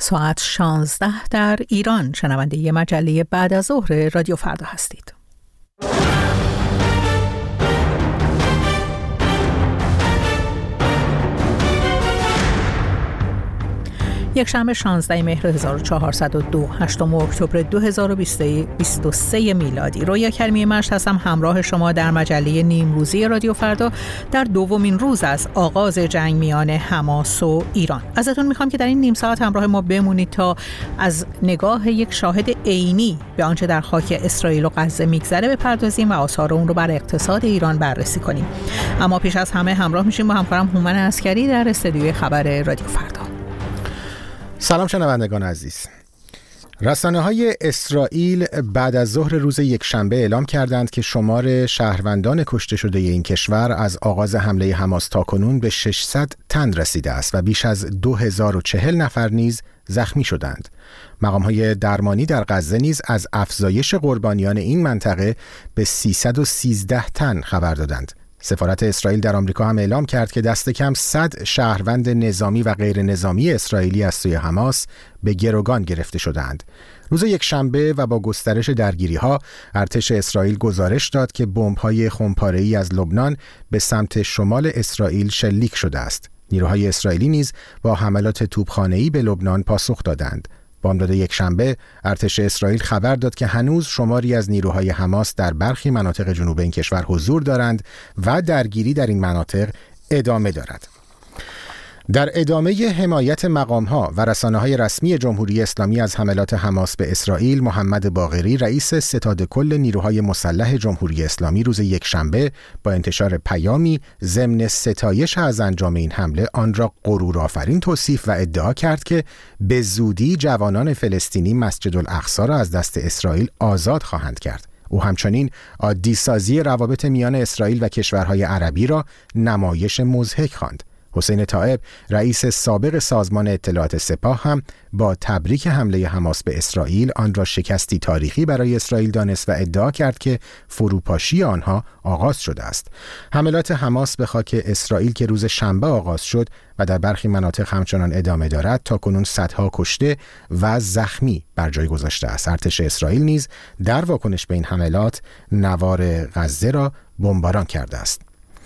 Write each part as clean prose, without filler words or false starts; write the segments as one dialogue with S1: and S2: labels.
S1: ساعت 16 در ایران. شنونده مجله بعد از ظهر رادیو فردا هستید. یک شنبه 16 مهر 1402 8 اکتبر 2023 میلادی. رویا کریمی مشت هستم همراه شما در مجله نیمروزی رادیو فردا در دومین روز از آغاز جنگ میان حماس و ایران. ازتون میخوام که در این نیم ساعت همراه ما بمونید تا از نگاه یک شاهد عینی به آنچه در خاک اسرائیل و غزه میگذره بپردازیم و آثار اون رو بر اقتصاد ایران بررسی کنیم. اما پیش از همه همراه میشیم با همکارم هومن عسکری در استودیوی خبر رادیو فردا.
S2: سلام شنوندگان عزیز. رسانه‌های اسرائیل بعد از ظهر روز یکشنبه اعلام کردند که شمار شهروندان کشته شده این کشور از آغاز حمله حماس تاکنون به 600 تن رسیده است و بیش از 2040 نفر نیز زخمی شدند. مقام‌های درمانی در غزه نیز از افزایش قربانیان این منطقه به 313 تن خبر دادند. سفارت اسرائیل در آمریکا هم اعلام کرد که دست کم 100 شهروند نظامی و غیر نظامی اسرائیلی از سوی حماس به گروگان گرفته شدند. روز یکشنبه و با گسترش درگیری‌ها، ارتش اسرائیل گزارش داد که بمب‌های خمپاره‌ای از لبنان به سمت شمال اسرائیل شلیک شده است. نیروهای اسرائیلی نیز با حملات توپخانه‌ای به لبنان پاسخ دادند. بامداد یکشنبه ارتش اسرائیل خبر داد که هنوز شماری از نیروهای حماس در برخی مناطق جنوب این کشور حضور دارند و درگیری در این مناطق ادامه دارد. در ادامه حمایت مقام‌ها و رسانه‌های رسمی جمهوری اسلامی از حملات حماس به اسرائیل، محمد باقری رئیس ستاد کل نیروهای مسلح جمهوری اسلامی روز یکشنبه با انتشار پیامی ضمن ستایش از انجام این حمله آن را غرورآفرین توصیف و ادعا کرد که به زودی جوانان فلسطینی مسجد الاقصی را از دست اسرائیل آزاد خواهند کرد. او همچنین عادی سازی روابط میان اسرائیل و کشورهای عربی را نمایش مضحک خواند. حسین طائب رئیس سابق سازمان اطلاعات سپاه هم با تبریک حمله حماس به اسرائیل آن را شکستی تاریخی برای اسرائیل دانست و ادعا کرد که فروپاشی آنها آغاز شده است. حملات حماس به خاک اسرائیل که روز شنبه آغاز شد و در برخی مناطق همچنان ادامه دارد تا کنون صدها کشته و زخمی بر جای گذاشته است. ارتش اسرائیل نیز در واکنش به این حملات نوار غزه را بمباران کرده است.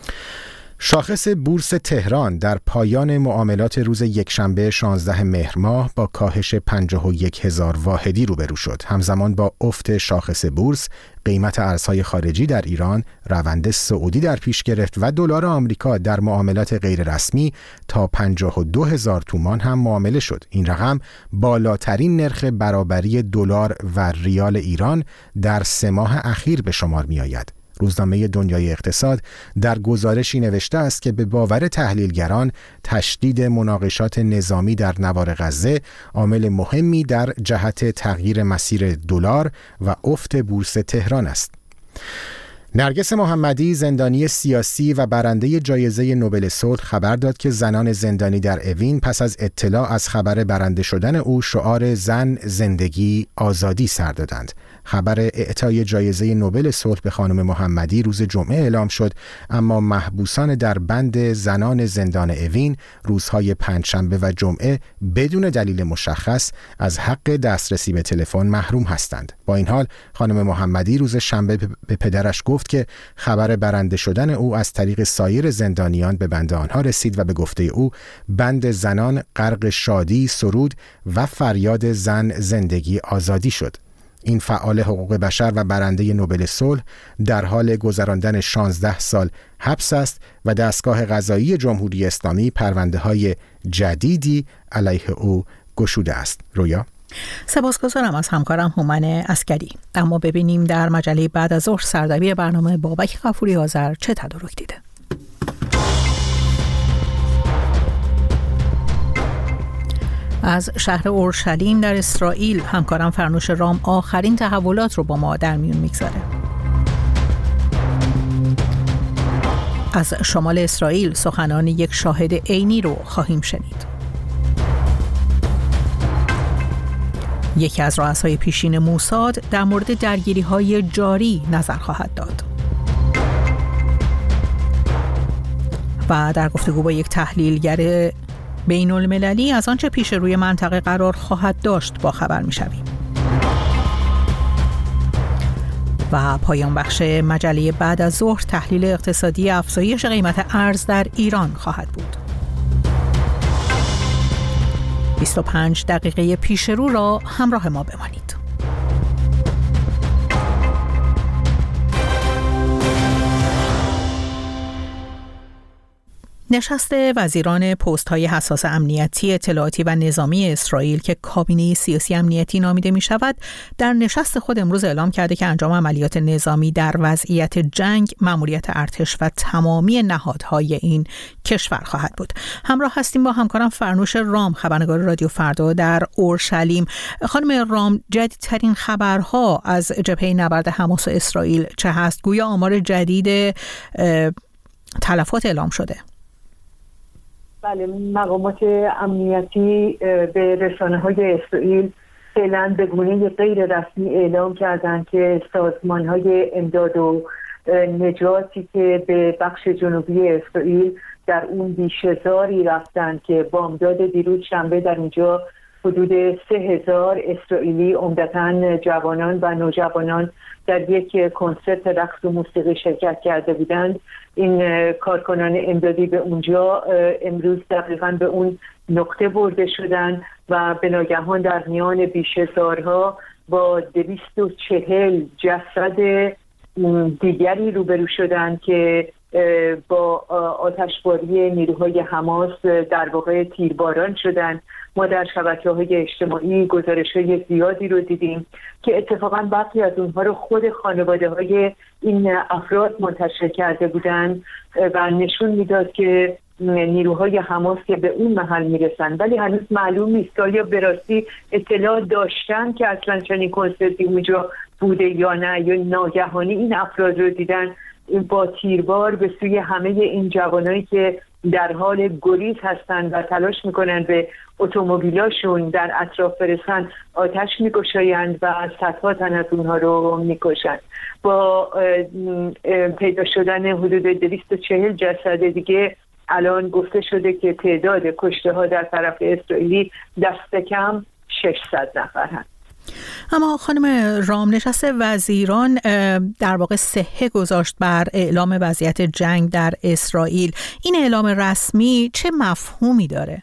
S2: شاخص بورس تهران در پایان معاملات روز یکشنبه 16 مهر ماه با کاهش 51,000 واحدی روبرو شد. همزمان با افت شاخص بورس، قیمت ارزهای خارجی در ایران روند صعودی در پیش گرفت و دلار آمریکا در معاملات غیر رسمی تا 52,000 تومان هم معامله شد. این رقم بالاترین نرخ برابری دلار و ریال ایران در 3 ماه اخیر به شمار می آید. روزنامه دنیای اقتصاد در گزارشی نوشته است که به باور تحلیلگران تشدید مناقشات نظامی در نوار غزه عامل مهمی در جهت تغییر مسیر دلار و افت بورس تهران است. نرگس محمدی زندانی سیاسی و برنده جایزه نوبل صلح خبر داد که زنان زندانی در اوین پس از اطلاع از خبر برنده شدن او شعار زن، زندگی، آزادی سر دادند. خبر اعطای جایزه نوبل صلح به خانم محمدی روز جمعه اعلام شد، اما محبوسان در بند زنان زندان اوین روزهای پنجشنبه و جمعه بدون دلیل مشخص از حق دسترسی به تلفن محروم هستند. با این حال خانم محمدی روز شنبه به پدرش گفت که خبر برنده شدن او از طریق سایر زندانیان به بند آنها رسید و به گفته او بند زنان غرق شادی، سرود و فریاد زن، زندگی، آزادی شد. این فعال حقوق بشر و برنده نوبل صلح در حال گذراندن 16 سال حبس است و دستگاه قضایی جمهوری اسلامی پرونده‌های جدیدی علیه او گشوده است. رویا
S1: سپاسگزارم از همکارم هومن عسکری. اما ببینیم در مجله بعد از ظهر سردبیر برنامه بابک غفوری آذر چه تدارک دیده. از شهر اورشلیم در اسرائیل همکارم فرنوش رام آخرین تحولات رو با ما در میون میگذاره. از شمال اسرائیل سخنان یک شاهد عینی رو خواهیم شنید. یکی از رؤسای پیشین موساد در مورد درگیری‌های جاری نظر خواهد داد. و در گفتگو با یک تحلیلگر بین المللی از آنچه پیش روی منطقه قرار خواهد داشت با خبر می‌شویم. و پایان بخش مجله بعد از ظهر تحلیل اقتصادی افزایش قیمت ارز در ایران خواهد بود. 25 دقیقه پیش رو را همراه ما بمانید. نشست وزیران پست‌های حساس امنیتی، اطلاعاتی و نظامی اسرائیل که کابینه سیاسی امنیتی نامیده می شود، در نشست خود امروز اعلام کرده که انجام عملیات نظامی در وضعیت جنگ مأموریت ارتش و تمامی نهادهای این کشور خواهد بود. همراه هستیم با همکارم فرنوش رام، خبرنگار رادیو فردا در اورشلیم. خانم رام، جدیدترین خبرها از جبهه نبرد حماس و اسرائیل چه هست؟ گویا آمار جدید تلفات اعلام شده.
S3: بله، مقامات امنیتی به رسانه‌های اسرائیل فعلا به گونه غیر رسمی اعلام کردند که سازمان‌های امداد و نجاتی که به بخش جنوبی اسرائیل در اون بیش هزاری رفتند که بامداد دیروز شنبه در اونجا حدود 3000 اسرائیلی عمدتاً جوانان و نوجوانان در یک کنسرت رقص و موسیقی شرکت کرده بودند. این کارکنان امدادی به اونجا امروز دقیقاً به اون نقطه برده شدند و به ناگهان در میان بیش هزارها با 240 جسد دیگری روبرو شدند که با آتشباری نیروهای حماس در واقع تیرباران شدند. ما در شبکه‌های اجتماعی گزارش‌های زیادی رو دیدیم که اتفاقاً برخی از اونها رو خود خانواده‌های این افراد منتشر کرده بودند و نشون میداد که نیروهای حماس که به اون محل میرسن، ولی هنوز معلوم نیست آیا به راستی اطلاع داشتن که اصلا چنین کنسرتی اونجا بوده یا نه، یا ناگهانی این افراد رو دیدن با تیربار به سوی همه این جوانایی که در حال گریز هستند و تلاش میکنن به اتومبیلاشون در اطراف برسن آتش میگشایند و صدها تن از اونها رو میکشند. با پیدا شدن حدود 240 جسد دیگه الان گفته شده که تعداد کشته ها در طرف اسرائیلی دست کم 600 نفر هست.
S1: اما خانم رام، نشست وزیران در واقع صحه گذاشت بر اعلام وضعیت جنگ در اسرائیل. این اعلام رسمی چه مفهومی داره؟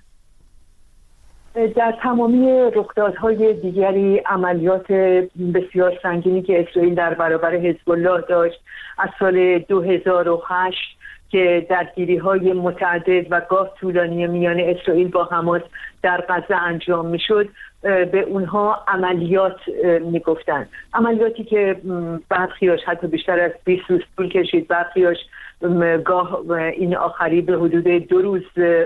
S3: در تمامی رخدادهای دیگری عملیات بسیار سنگینی که اسرائیل در برابر حزب الله داشت از سال 2008 که درگیری‌های متعدد و گاه طولانی میان اسرائیل با حماس در غزه انجام میشد، به اونها عملیات میگفتن. عملیاتی که برخیاش حتی بیشتر از 20 روز طول کشید، برخیاش گاه این آخری به حدود 2 روز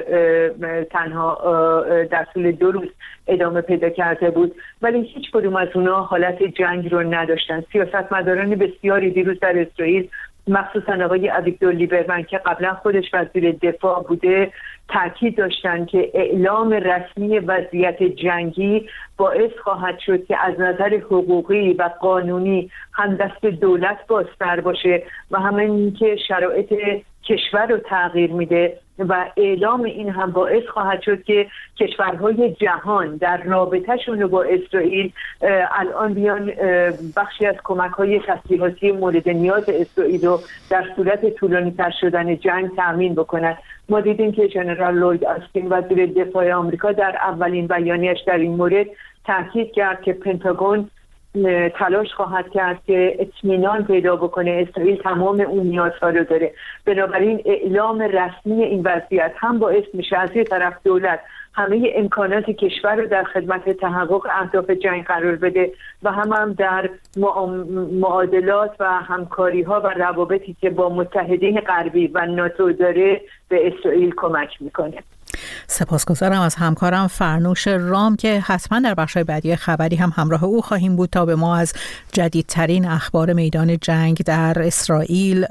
S3: تنها در طول 2 روز ادامه پیدا کرده بود، ولی هیچ کدوم از اونها حالت جنگ رو نداشتن. سیاستمداران بسیاری دیروز در اسرائیل، مخصوصا آقای اویگدور لیبرمن که قبلا خودش وزیر دفاع بوده، تاکید داشتن که اعلام رسمی وضعیت جنگی باعث خواهد شد که از نظر حقوقی و قانونی هم دست دولت بازتر باشه و همین که شرایط کشور رو تغییر میده و اعلام این هم باعث خواهد شد که کشورهای جهان در رابطهشون با اسرائیل الان بیان بخشی از کمک‌های تسلیحاتی مورد نیاز اسرائیل رو در صورت طولانی تر شدن جنگ تامین بکنند. ما دیدیم که ژنرال لوید آستین وزیر دفاع آمریکا در اولین بیانیه‌اش در این مورد تاکید کرد که پنتاگون تلاش خواهد کرد که اطمینان پیدا بکنه اسرائیل تمام اون نیازها رو داره. بنابراین اعلام رسمی این وضعیت هم باعث میشه از یک طرف دولت همه امکانات کشور رو در خدمت تحقق اهداف جنگ قرار بده و هم در معادلات و همکاری ها و روابطی که با متحدین غربی و ناتو داره به اسرائیل کمک میکنه.
S1: سپاسگزارم از همکارم فرنوش رام که حتما در بخش‌های بعدی خبری هم همراه او خواهیم بود تا به ما از جدیدترین اخبار میدان جنگ در اسرائیل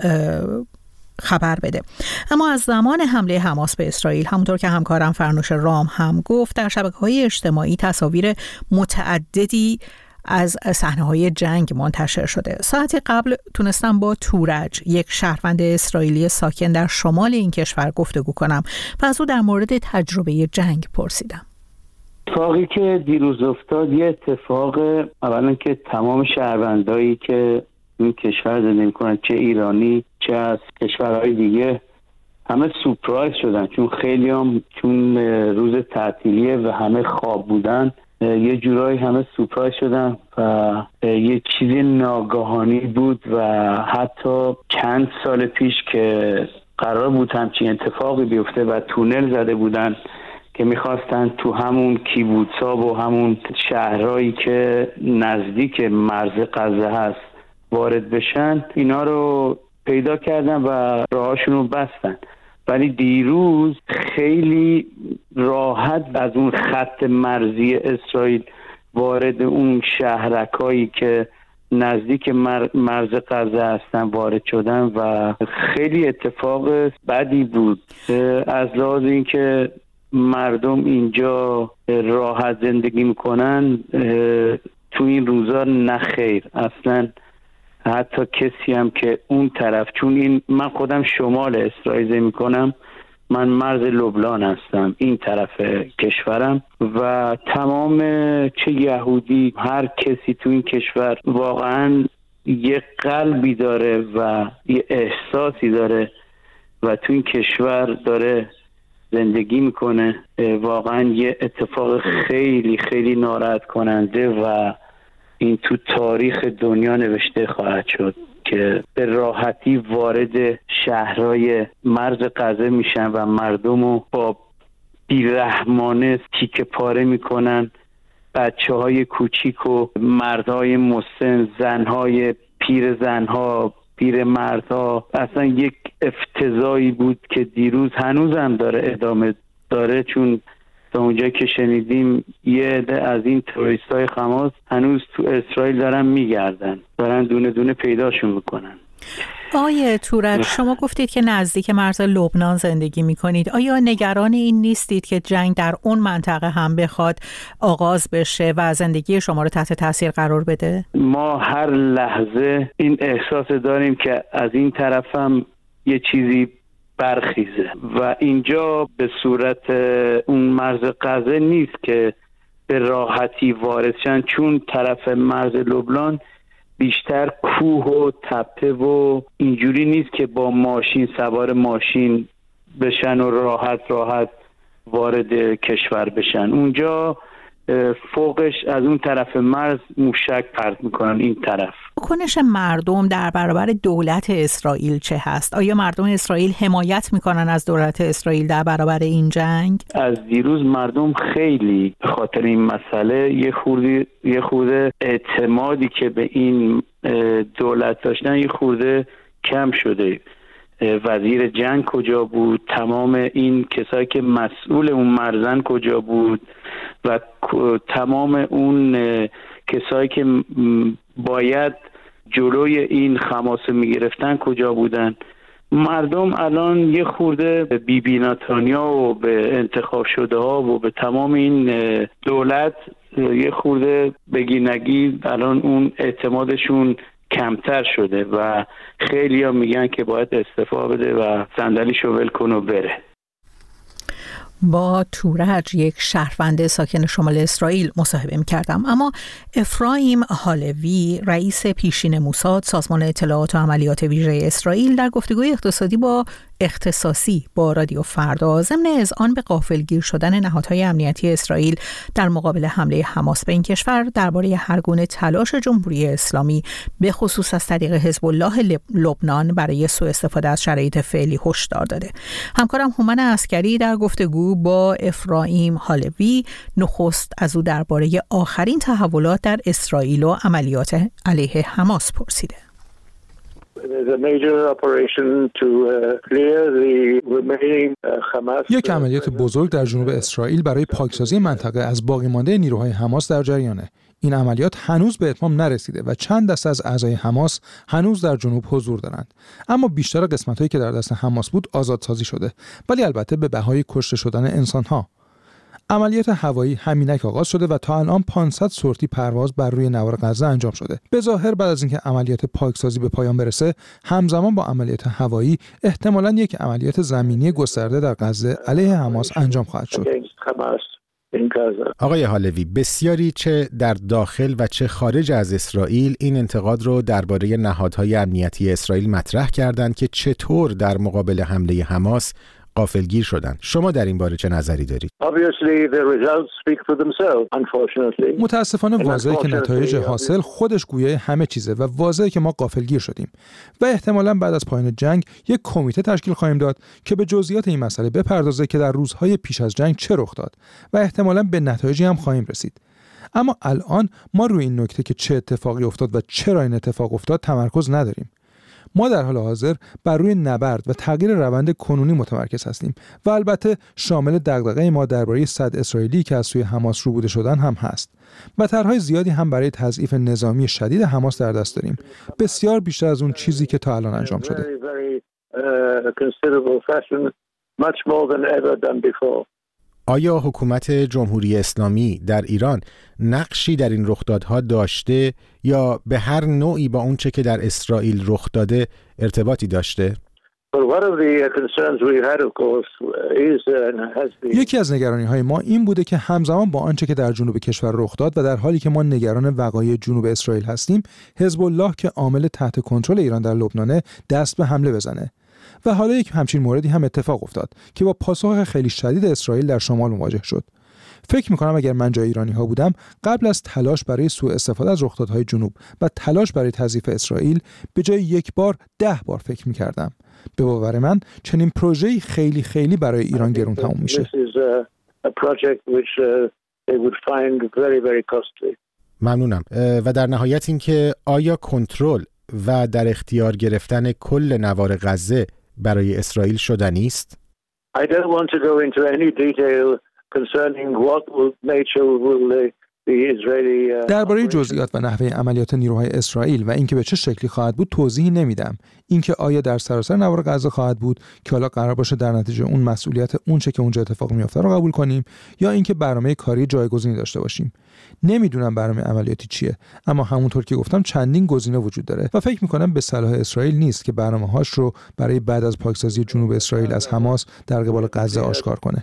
S1: خبر بده. اما از زمان حمله حماس به اسرائیل، همونطور که همکارم فرنوش رام هم گفت، در شبکه‌های اجتماعی تصاویر متعددی از صحنه‌های جنگ منتشر شده. ساعتی قبل تونستم با تورج، یک شهروند اسرائیلی ساکن در شمال این کشور گفتگو کنم و از او در مورد تجربه جنگ پرسیدم.
S4: اتفاقی که دیروز افتاد یه اتفاق، اولا که تمام شهروندایی که این کشور زندگی میکنن، چه ایرانی چه از کشورهای دیگه، همه سورپرایز شدن، چون خیلی هم چون روز تعطیلیه و همه خواب بودن، یه جورایی همه سورپرایز شدن و یه چیزی ناگهانی بود و حتی چند سال پیش که قرار بود همچین اتفاقی بیفته و تونل زده بودن که میخواستن تو همون کیبوتس‌ها و همون شهرهایی که نزدیک مرز غزه هست وارد بشن، اینا رو پیدا کردن و راهاشون رو بستن. ولی دیروز خیلی راحت از اون خط مرزی اسرائیل وارد اون شهرکایی که نزدیک مرز غزه هستن وارد شدن و خیلی اتفاق بدی بود از لحاظ این که مردم اینجا راحت زندگی میکنن. تو این روزا نخیر اصلا، حتی کسی هم که اون طرف، چون من خودم شمال اسرائیل زندگی میکنم، من مرز لبنان هستم، این طرف کشورم، و تمام چه یهودی هر کسی تو این کشور واقعا یه قلبی داره و یه احساسی داره و تو این کشور داره زندگی میکنه. واقعا یه اتفاق خیلی خیلی ناراحت کننده و این تو تاریخ دنیا نوشته خواهد شد که به راحتی وارد شهرهای مرز غزه میشن و مردمو با بیرحمانه تیکه پاره میکنن، بچه‌های کوچیک و مردهای مسن، زنهای پیر، زنها پیر مردها. اصلا یک افتضاحی بود که دیروز هنوزم داره ادامه داره، چون تا اونجایی که شنیدیم یه عده از این تروریستای حماس هنوز تو اسرائیل دارن میگردن، دارن دونه دونه پیداشون میکنن.
S1: آقای تورج، شما گفتید که نزدیک مرز لبنان زندگی میکنید. آیا نگران این نیستید که جنگ در اون منطقه هم بخواد آغاز بشه و زندگی شما رو تحت تاثیر قرار بده؟
S4: ما هر لحظه این احساس داریم که از این طرف هم یه چیزی برخیزه و اینجا به صورت اون مرز غزه نیست که به راحتی وارد شن، چون طرف مرز لبنان بیشتر کوه و تپه و اینجوری نیست که با ماشین سوار ماشین بشن و راحت وارد کشور بشن. اونجا فوقش از اون طرف مرز موشک پرت میکنن این طرف.
S1: واکنش مردم در برابر دولت اسرائیل چه هست؟ آیا مردم اسرائیل حمایت میکنن از دولت اسرائیل در برابر این جنگ؟
S4: از دیروز مردم خیلی به خاطر این مسئله یه خورده اعتمادی که به این دولت داشتن یه خورده کم شده. وزیر جنگ کجا بود؟ تمام این کسایی که مسئول اون مرزن کجا بود؟ و تمام اون کسایی که باید جلوی این حماس میگرفتن کجا بودن؟ مردم الان یه خورده به بیبی نتانیاهو و به انتخاب شده ها و به تمام این دولت یه خورده بگی نگی الان اون اعتمادشون کمتر شده و خیلی ها میگن که باید استعفا بده و صندلیشو ول کن و بره.
S1: با تورج، یک شهروند ساکن شمال اسرائیل، مصاحبه می‌کردم. اما افرایم هالوی، رئیس پیشین موساد، سازمان اطلاعات و عملیات ویژه اسرائیل، در گفتگوی اختصاصی با رادیو فردا ضمن اذعان به غافلگیر شدن نهادهای امنیتی اسرائیل در مقابل حمله حماس به این کشور درباره هر گونه تلاش جمهوری اسلامی به خصوص از طریق حزب الله لبنان برای سوء استفاده از شرایط فعلی هشدار داده. همکارم هومن عسکری در گفتگو با افرایم هالوی نخست از او درباره آخرین تحولات در اسرائیل و عملیات علیه حماس پرسیده.
S5: یک عملیات بزرگ در جنوب اسرائیل برای پاکسازی منطقه از باقی مانده نیروهای حماس در جریانه. این عملیات هنوز به اتمام نرسیده و چند دسته از اعضای حماس هنوز در جنوب حضور دارند. اما بیشتر قسمت‌هایی که در دست حماس بود آزادسازی شده، ولی البته به بهای کشته شدن انسان‌ها. عملیات هوایی همینک آغاز شده و تا الان 500 سورتی پرواز بر روی نوار غزه انجام شده. به ظاهر بعد از اینکه عملیات پاکسازی به پایان برسه، همزمان با عملیات هوایی احتمالاً یک عملیات زمینی گسترده در غزه علیه حماس انجام خواهد شد.
S2: آقای حالوی، بسیاری چه در داخل و چه خارج از اسرائیل این انتقاد رو درباره نهادهای امنیتی اسرائیل مطرح کردند که چطور در مقابل حمله حماس غافلگیر شدن. شما در این باره چه نظری دارید؟
S5: متاسفانه واضحه که نتایج حاصل خودش گویای همه چیزه و واضحه که ما غافلگیر شدیم و احتمالاً بعد از پایان جنگ یک کمیته تشکیل خواهیم داد که به جزئیات این مسئله بپردازه که در روزهای پیش از جنگ چه رخ داد و احتمالاً به نتایجی هم خواهیم رسید. اما الان ما روی این نکته که چه اتفاقی افتاد و چرا این اتفاق افتاد تمرکز نداریم. ما در حال حاضر بر روی نبرد و تغییر روند کنونی متمرکز هستیم و البته شامل دغدغه ما درباره 100 اسرائیلی که از سوی حماس روبوده شدن هم هست و طرح‌های زیادی هم برای تضعیف نظامی شدید حماس در دست داریم، بسیار بیشتر از اون چیزی که تا الان انجام شده.
S2: آیا حکومت جمهوری اسلامی در ایران نقشی در این رخدادها داشته یا به هر نوعی با اون چه که در اسرائیل رخ داده ارتباطی داشته؟
S5: یکی از نگرانی‌های ما این بوده که همزمان با آنچه که در جنوب کشور رخ داد و در حالی که ما نگران وقایع جنوب اسرائیل هستیم، حزب الله که عامل تحت کنترل ایران در لبنان دست به حمله بزنه. و حالا یک همچین موردی هم اتفاق افتاد که با پاسخ خیلی شدید اسرائیل در شمال مواجه شد. فکر می‌کنم اگر من جای ایرانی‌ها بودم، قبل از تلاش برای سوء استفاده از رخدادهای جنوب و تلاش برای تضعیف اسرائیل، به جای یک بار 10 بار فکر می‌کردم. به باور من چنین پروژه‌ای خیلی خیلی برای ایران گران تموم میشه.
S2: ممنونم. و در نهایت اینکه آیا کنترل و در اختیار گرفتن کل نوار غزه برای اسرائیل شدنی است؟
S5: درباره جزئیات و نحوه عملیات نیروهای اسرائیل و اینکه به چه شکلی خواهد بود توضیحی نمیدم. اینکه آیا در سراسر نوار غزه خواهد بود که حالا قرار باشه در نتیجه اون مسئولیت اون چه که اونجا اتفاق میفته رو قبول کنیم یا اینکه برنامه کاری جایگزینی داشته باشیم. نمیدونم برنامه عملیاتی چیه، اما همونطور که گفتم چندین گزینه وجود داره و فکر میکنم به صلاح اسرائیل نیست که برنامه‌هاش رو برای بعد از پاکسازی جنوب اسرائیل از حماس در قبال غزه آشکار کنه.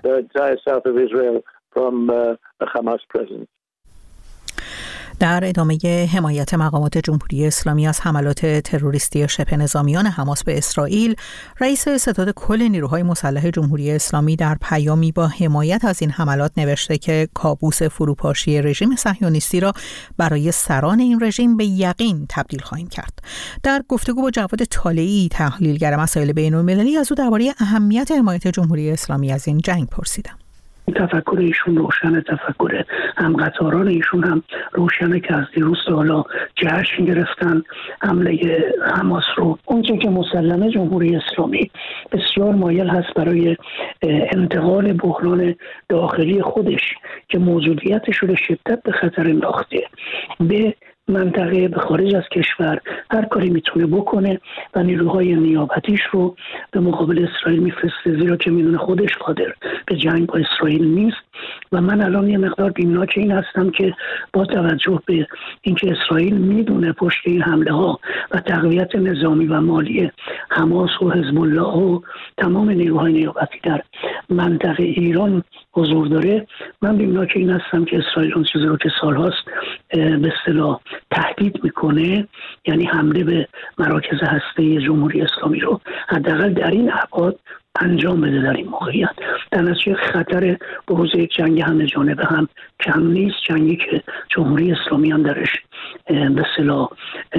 S1: در ادامه حمایت مقامات جمهوری اسلامی از حملات تروریستی شبه نظامیان حماس به اسرائیل، رئیس ستاد کل نیروهای مسلح جمهوری اسلامی در پیامی با حمایت از این حملات نوشته که کابوس فروپاشی رژیم صهیونیستی را برای سران این رژیم به یقین تبدیل خواهیم کرد. در گفتگو با جواد طالعی، تحلیلگر مسائل بین‌المللی، از او درباره اهمیت حمایت جمهوری اسلامی از این جنگ پرسیدم.
S6: تفکر ایشون روشنه، تفکر همقطاران ایشون هم روشنه که از دیروز تا حالا جشن گرفتن حمله حماس رو. اونچه که مسلمه جمهوری اسلامی بسیار مایل هست برای انتقال بحران داخلی خودش که موجودیتش رو به شدت به خطر انداخته به منطقه، به خارج از کشور هر کاری میتونه بکنه و نیروهای نیابتیش رو به مقابل اسرائیل میفرسته، زیرا که میدونه خودش قادر به جنگ با اسرائیل نیست. و من الان یه مقدار بیمناک این هستم که با توجه به اینکه اسرائیل میدونه پشت این حمله ها و تقویت نظامی و مالی حماس و حزب الله و تمام نیروهای نیابتی در منطقه ایران حضور داره، من بیمناک این هستم که اسرائیل اون چیزی رو که سالهاست به اصطلاح تهدید میکنه، یعنی حمله به مراکز هسته جمهوری اسلامی رو حداقل در این ابعاد انجام بده در این موقعیت. در نتیجه خطر بروز یک جنگ همه جانبه هم کم نیست، جنگی که جمهوری اسلامی هم درش به اصطلاح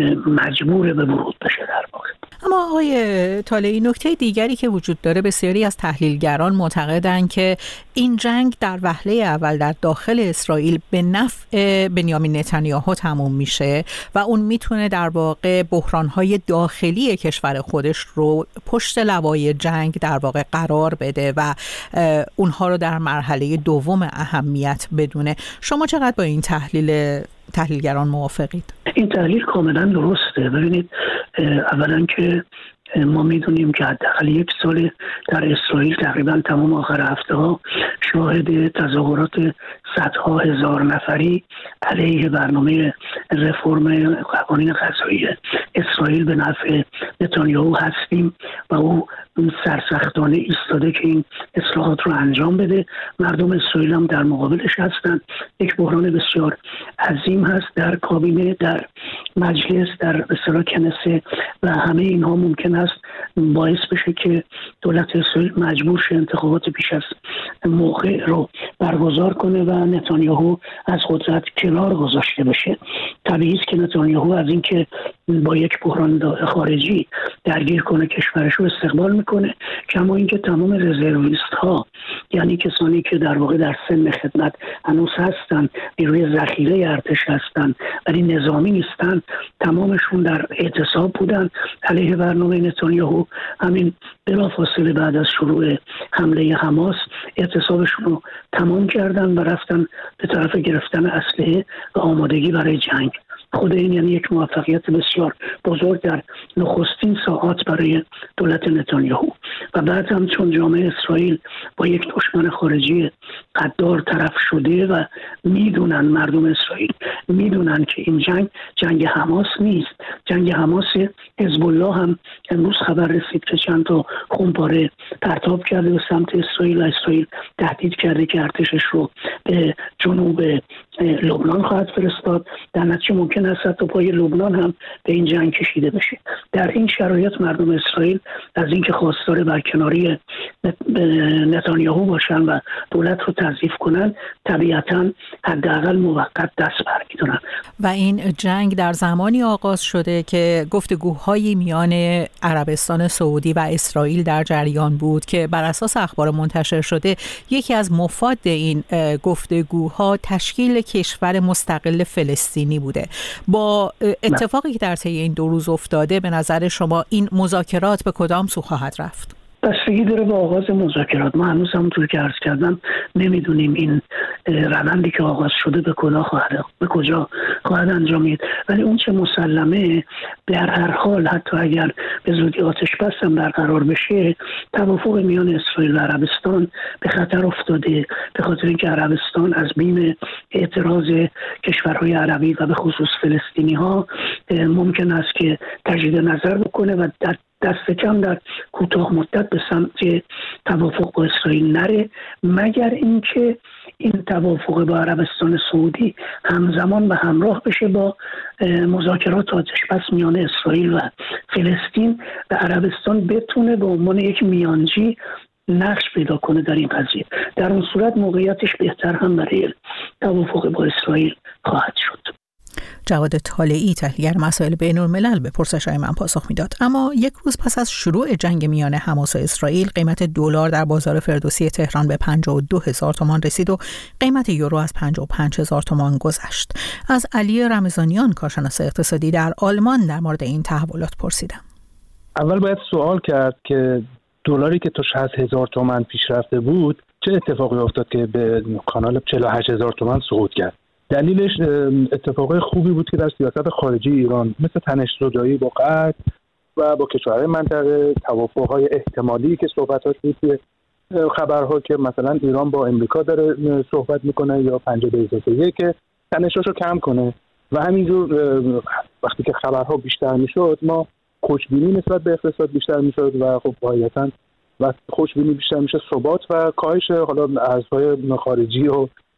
S6: مجبور به ورود بشه در واقع.
S1: اما آقای طالعی، نکته دیگری که وجود داره، بسیاری از تحلیلگران معتقدند که این جنگ در وهله اول در داخل اسرائیل به نفع بنیامین نتانیاهو تموم میشه و اون میتونه در واقع بحرانهای داخلی کشور خودش رو پشت لوای جنگ در واقع قرار بده و اونها رو در مرحله دوم اهمیت بدونه. شما چقدر با این تحلیلگران موافقید؟
S6: این تحلیل کاملا درسته. ببینید، اولا که ما میدونیم که حداقل 1 سال در اسرائیل تقریبا تمام آخر هفته ها شاهد تظاهرات صدها هزار نفری علیه برنامه رفرم قوانین قضایی اسرائیل به نفع نتانیاهو هستیم و او سرسختانه ایستاده که این اصلاحات رو انجام بده. مردم اسرائیل هم در مقابلش هستند. یک بحران بسیار عظیم هست در کابینه، در مجلس، در اصطلاح کنسه و همه اینها ممکن است باعث بشه که دولت اسرائیل مجبور شه انتخابات پیش از موقع رو برگزار کنه و نتانیاهو از قدرت کنار گذاشته بشه. طبیعی است که نتانیاهو از اینکه با یک بحران خارجی درگیر کنه کشورش رو استقبال میکنه، کما اینکه تمام رزرویست ها، یعنی کسانی که در واقع در سن خدمت هنوز هستن، نیروی ذخیره ارتش هستن ولی نظامی نیستن، تمامشون در اعتصاب بودن علیه برنامه نتانیاهو. همین بلافاصله بعد از شروع حمله حماس اعتصابشون رو تمام کردن و رفتن به طرف گرفتن اسلحه و آمادگی برای جنگ. خود این یعنی یک موفقیت بسیار بزرگ در نخستین ساعات برای دولت نتانیاهو. و بعد هم چون جامعه اسرائیل با یک دشمن خارجی قدار طرف شده و میدونن، مردم اسرائیل میدونن که این جنگ حماس نیست، جنگ حماس. حزب الله هم امروز خبر رسید که چند تا خونپاره پرتاب کرده به سمت اسرائیل و اسرائیل تهدید کرده که ارتشش رو به جنوب لبنان خواهد فرستاد. در نتیجه ممکن است حتی پای لبنان هم به این جنگ کشیده بشه. در این شرایط مردم اسرائیل از اینکه خواستار برکناری نتانیاهو باشن و دولت رو تضعیف کنن، طبیعتاً حداقل موقت دست برمی‌دارن.
S1: و این جنگ در زمانی آغاز شده که گفتگوهای میان عربستان سعودی و اسرائیل در جریان بود که بر اساس اخبار منتشر شده یکی از مفاد این گفتگوها تشکیل کشور مستقل فلسطینی بوده. با اتفاقی که در طی این 2 روز افتاده، به نظر شما این مذاکرات به کدام سو خواهد رفت؟
S6: بستگی داره به آغاز مذاکرات. ما هنوز همونطور که عرض کردم نمیدونیم این روندی که آغاز شده به کجا خواهد انجامید، ولی اون چه مسلمه در هر حال حتی اگر به زودی آتش بس هم برقرار بشه، توافق میان اسرائیل و عربستان به خطر افتاده، به خاطر اینکه عربستان از بیم اعتراض کشورهای عربی و به خصوص فلسطینی ها ممکن است که تجدید نظر بکنه و دست کم در کوتاه مدت به سمت توافق با اسرائیل نره، مگر اینکه این توافق با عربستان سعودی همزمان و همراه بشه با مذاکرات آتش بس میان اسرائیل و فلسطین و عربستان بتونه به عنوان یک میانجی نقش پیدا کنه در این قضیه. در اون صورت موقعیتش بهتر هم برای توافق با اسرائیل خواهد شد.
S1: جواد طالعی، تحلیلگر مسائل بین‌الملل، به پرسش‌های من پاسخ میداد. اما 1 روز پس از شروع جنگ میان حماس و اسرائیل، قیمت دلار در بازار فردوسی تهران به 52,000 تومان رسید و قیمت یورو از 55,000 تومان گذشت. از علی رمضانیان، کارشناس اقتصادی در آلمان، در مورد این تحولات پرسیدم.
S7: اول باید سوال کرد که دلاری که تا 60,000 تومان پیش رفته بود چه اتفاقی افتاد که به کانال 48,000 تومان صعود کرد. دلیلش اتفاقای خوبی بود که در سیاست خارجی ایران مثل تنش‌زدایی با غرب و با کشورهای منطقه، توافق‌های احتمالی که صحبتاش بود که خبرها که مثلا ایران با امریکا داره صحبت میکنه یا 52 که تنش‌هاشو کم کنه و همینجور وقتی که خبرها بیشتر میشد ما خوشبینی نسبت به اقتصاد بیشتر میشد و خب واقعا وقتی خوشبینی بیشتر میشه ثبات و کاهش حالا ارزهای خارجی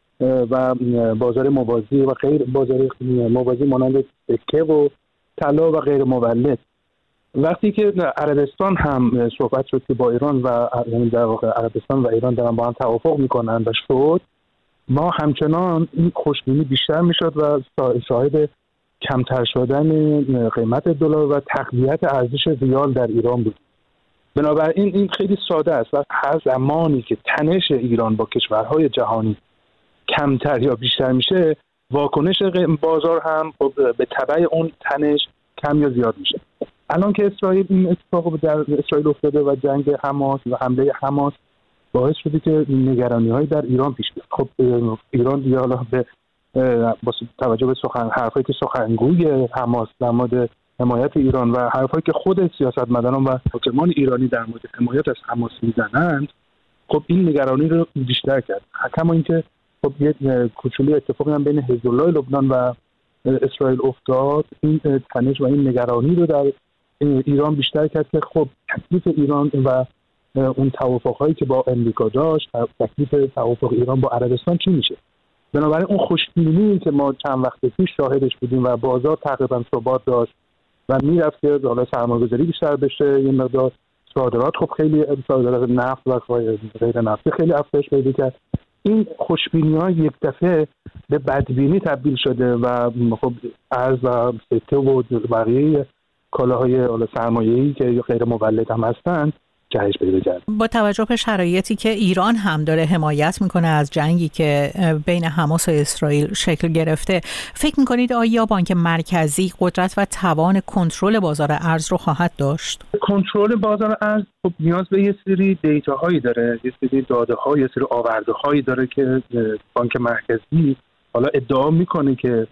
S7: و بازار موازی و غیر بازار موازی مانند سکه و طلا و غیر مولد. وقتی که عربستان هم صحبت شد که با ایران و یعنی در واقع عربستان و ایران دارن با هم توافق میکنن و شد، ما همچنان این خوشبینی بیشتر میشد و شاهد کمتر شدن قیمت دلار و تقویت ارزش ریال در ایران بود. بنابراین این خیلی ساده است و هر زمانی که تنش ایران با کشورهای جهانی کمتر یا بیشتر میشه، واکنش بازار هم به تبع اون تنش کم یا زیاد میشه. الان که اسرائیل این اتفاق در اسرائیل افتاده و جنگ حماس و حمله حماس باعث شده که نگرانی‌هایی در ایران پیش بیاد. خب ایران حالا با توجه به حرفایی که سخنگوی حماس در مورد حمایت ایران و حرفایی که خود سیاستمداران و حاکمان ایرانی در مورد حمایت از حماس میزنند، خب این نگرانی رو بیشتر کرد. کما اینکه خب یک کوچولی اتفاقی هم بین حزب الله لبنان و اسرائیل افتاد، این تنش و این نگرانی رو در ایران بیشتر کرد که خب تکلیف ایران و اون توافق‌هایی که با امریکا داشت، تکلیف توافق ایران با عربستان چی میشه. بنابراین اون خوشبینی که ما چند وقت پیش شاهدش بودیم و بازار تقریبا ثبات داشت و میرفت که حالا سرمایه‌گذاری بیشتر بشه، یه مقدار صادرات، خب خیلی صادرات نفت و غیر نفتی خیلی افزایش پیدا کرد، این خوشبینی‌ها یک دفعه به بدبینی تبدیل شده و خب ارز و سکه و بقیه کالاهای سرمایه‌ای که غیر مولد هم هستن جهش پیدا کرد.
S1: با توجه به شرایطی که ایران هم داره حمایت میکنه از جنگی که بین حماس و اسرائیل شکل گرفته، فکر میکنید آیا بانک مرکزی قدرت و توان کنترل بازار ارز رو خواهد داشت؟
S7: کنترل بازار ارز خب نیاز به یه سری دیتاهایی داره، یه سری داده‌ها، یه سری آورده‌هایی داره که بانک مرکزی حالا ادعا میکنه که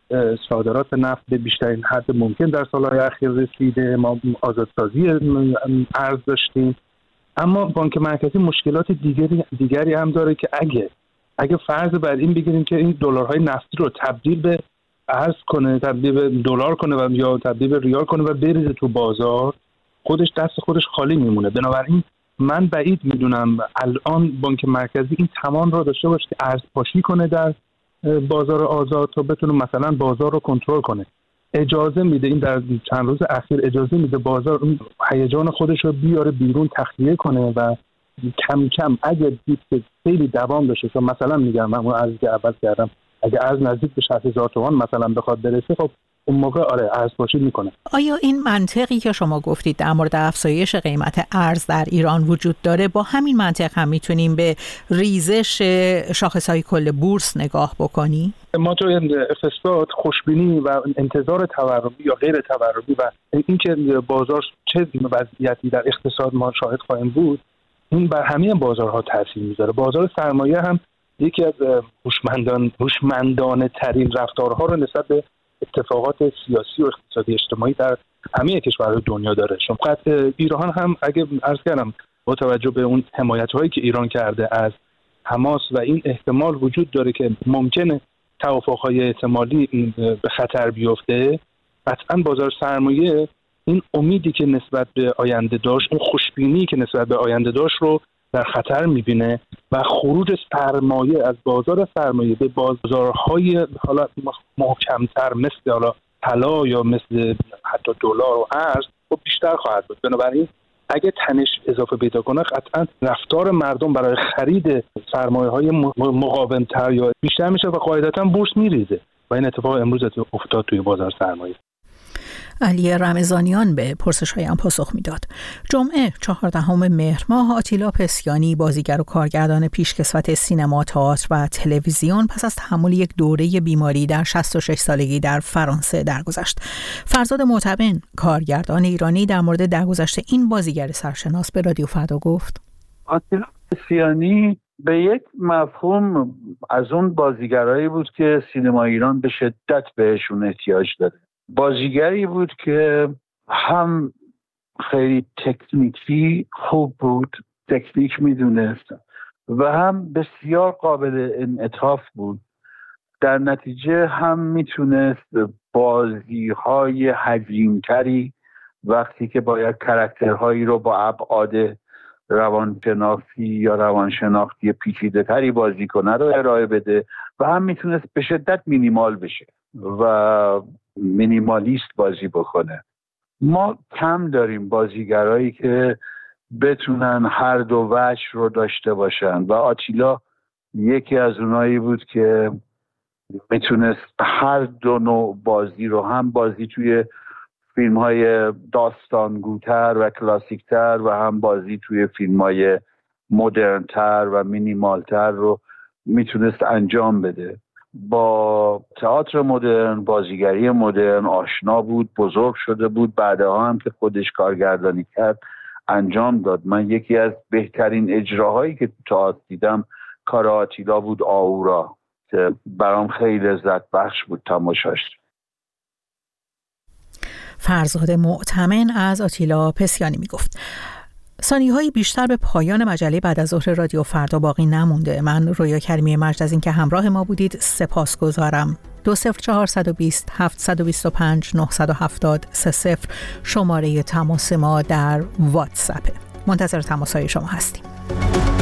S7: صادرات نفت به بیشترین حد ممکن در سالهای اخیر رسیده، ما آزادسازی ارز داشتیم، اما بانک مرکزی مشکلات دیگری هم داره که اگه فرض بر این بگیریم که این دلارهای نفتی رو تبدیل به ارز کنه، تبدیل به دلار کنه و یا تبدیل به ریال کنه و بریزه تو بازار، دست خودش خالی میمونه. بنابراین من بعید میدونم الان بانک مرکزی این توان رو داشته باشه که ارز پاشی کنه در بازار آزاد تا بتونه مثلا بازار رو کنترل کنه. اجازه میده، این در چند روز اخیر اجازه میده بازار اون هیجان خودش رو بیاره بیرون، تخلیه کنه و کم کم اگه دید که خیلی دوام داشته، چون مثلا میگم من اون ارزی که اول کردم اگه ارز نزدیک به 60,000 تومان مثلا بخواد برسه، خب اون موقع ارزپاشی میکنه.
S1: آیا این منطقی که شما گفتید در مورد افزایش قیمت ارز در ایران وجود داره، با همین منطق هم میتونیم به ریزش شاخصهای کل بورس نگاه بکنیم؟
S7: ما تو اقتصاد خوشبینی و انتظار تورمی یا غیر تورمی و اینکه بازار چه وضعیتی در اقتصاد ما شاهد خواهیم بود، این بر همه بازارها تاثیر میذاره. بازار سرمایه هم یکی از هوشمندانه ترین رفتارها رو نسبت به اتفاقات سیاسی و اقتصادی اجتماعی در همه کشورهای دنیا داره. چون ایران هم اگه عرض کردم با توجه به اون حمایت‌هایی که ایران کرده از حماس و این احتمال وجود داره که ممکنه توافق‌های احتمالی به خطر بیفته، قطعاً بازار سرمایه این امیدی که نسبت به آینده داشت، اون خوشبینی که نسبت به آینده داشت رو در خطر می‌بینه و خروج سرمایه از بازار سرمایه به بازارهای حالا محکم‌تر مثل حالا طلا یا مثل حتی دلار و ارز خب بیشتر خواهد بود. بنابراین اگه تنش اضافه پیدا کنه، قطعا رفتار مردم برای خرید سرمایه‌های مقاوم‌تر یا بیشتر میشه و قاعدتاً بورس میریزه و این اتفاق امروز افتاد توی بازار سرمایه.
S1: علی رمضانیان به پرسش‌هایم پاسخ میداد. جمعه 14 مهر ماه آتیلا پسیانی، بازیگر و کارگردان پیشکسوت سینما، تئاتر و تلویزیون، پس از تحمل یک دوره بیماری در 66 سالگی در فرانسه درگذشت. فرزاد معتبن، کارگردان ایرانی، در مورد درگذشت این بازیگر سرشناس به رادیو فردا گفت:
S8: آتیلا پسیانی به یک مفهوم از اون بازیگرایی بود که سینما ایران به شدت بهشون احتیاج داره. بازیگری بود که هم خیلی تکنیکی خوب بود، تکنیک میدونست، و هم بسیار قابل انعطاف بود. در نتیجه هم میتونست بازی‌های حجیم‌تری وقتی که باید کاراکترهایی رو با ابعاد روانشناختی یا روانشناختی پیچیده‌تری بازی کنه رو ارائه بده و هم میتونست به شدت مینیمال بشه و مینیمالیست بازی بکنه. ما کم داریم بازیگرایی که بتونن هر دو وجه رو داشته باشن و آتیلا یکی از اونایی بود که میتونست هر دو نوع بازی رو، هم بازی توی فیلم‌های داستانگوتر و کلاسیکتر و هم بازی توی فیلم‌های مدرن‌تر و مینیمالتر رو میتونست انجام بده. با تئاتر مدرن، بازیگری مدرن آشنا بود، بزرگ شده بود، بعدها هم که خودش کارگردانی کرد انجام داد. من یکی از بهترین اجراهایی که تئاتر دیدم کار آتیلا بود، آورا، که برام خیلی لذت بخش بود تماشاش.
S1: فرزاد معتمن از آتیلا پسیانی میگفت. ثانیه‌های بیشتر به پایان مجله بعد از ظهر رادیو فردا باقی نمونده. من رویا کریمی مجد از اینکه همراه ما بودید سپاسگزارم. 20420 725 970 30 شماره تماس ما در واتساپ. منتظر تماس‌های شما هستیم.